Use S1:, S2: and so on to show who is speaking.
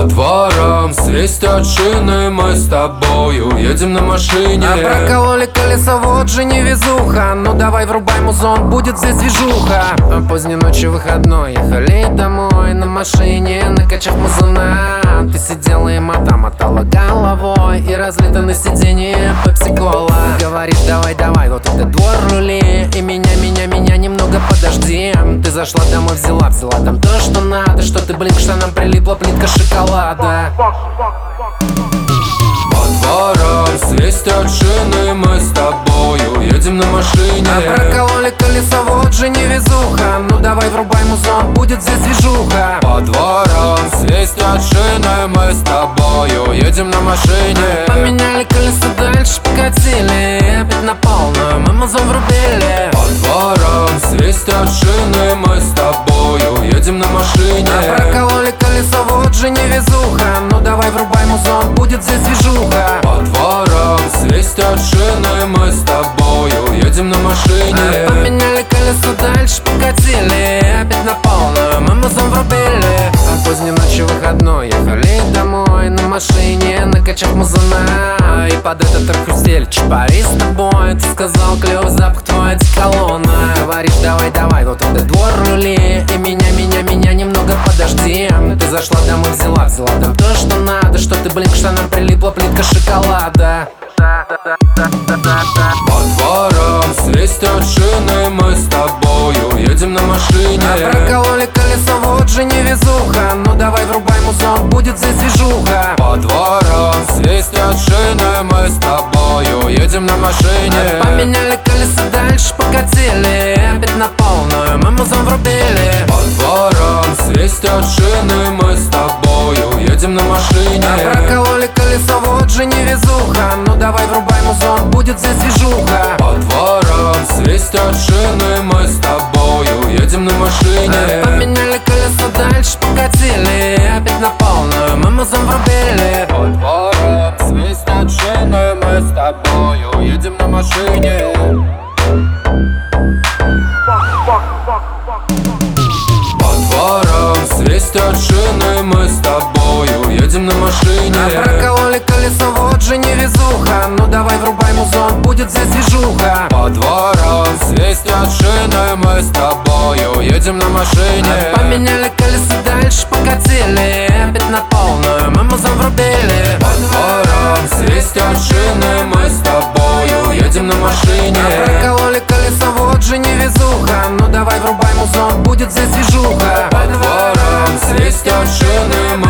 S1: дворам свистят шины, мы с тобою едем на машине.
S2: А прокололи колесо, вот же невезуха. Ну давай врубай музон, будет здесь движуха. Поздней ночью выходной, ехали домой на машине, накачав музона. Ты сидела и мотала головой, и разлито на сиденье пепси-кола. Говоришь, давай, вот этот двор рули, и меня немного подожди. Ты зашла домой, взяла там то, что надо. Что ты, блин, к штанам прилипла плитка шоколада.
S1: По дворам свистят шины, мы с тобою едем на машине.
S2: А прокололи колесо, вот же невезуха. Ну давай врубай музон, будет здесь движуха.
S1: По дворам свистят шины, мы с тобою едем на машине.
S2: Поменяли колесо, дальше покатили, опять на полную мы музон врубили.
S1: По дворам свистят шины, мы с тобою едем на машине.
S2: А прокололи колесо, вот же невезуха. Ну давай врубай музон, будет здесь движуха.
S1: По дворам свистят шины, мы с тобою едем на машине.
S2: Поменяли колесо, дальше покатили, опять на полную мы музон врубили. А поздней ночью выходной, ехали домой на машине, накачав музона. И под этот трек хрустели чапари с тобой. Ты сказал, клёвый запах твой одеколона. Говоришь, давай, вот этот двор рули, и меня немного подожди. Ты зашла домой, взяла там то, что надо. Что ты, блин, к штанам прилипла плитка шоколада.
S1: По дворам свистят шины, мы с тобою едем на машине.
S2: А прокололи колесо, вот же невезуха. Ну давай врубай музон, будет здесь движуха.
S1: По дворам свистят шины, мы с тобою едем на машине.
S2: Поменяли колесо, дальше покатили, опять на полную мы музон врубили.
S1: По дворам свистят шины, мы с тобою едем на машине.
S2: А прокололи колесо, вот же невезуха. Ну давай врубай музон, будет здесь движуха.
S1: По дворам свистят шины, мы с тобою едем на машине.
S2: Поменяли колесо, дальше покатили, опять на полную мы музон врубили.
S1: По дворам свистят шины, мы с тобою едем на машине. По дворам свистят шины, мы с тобою едем на машине.
S2: А прокололи колесо, вот же невезуха. Ну давай врубай музон, будет здесь движуха.
S1: По дворам свистят шины, мы с тобою едем на машине.
S2: Поменяли колесо, дальше покатили, опять на полную мы музон врубили.
S1: По дворам свистят шины, мы с тобою едем на машине.
S2: А прокололи колесо, вот же невезуха. Ну давай врубай музон, будет здесь движуха.
S1: По дворам свистят шины,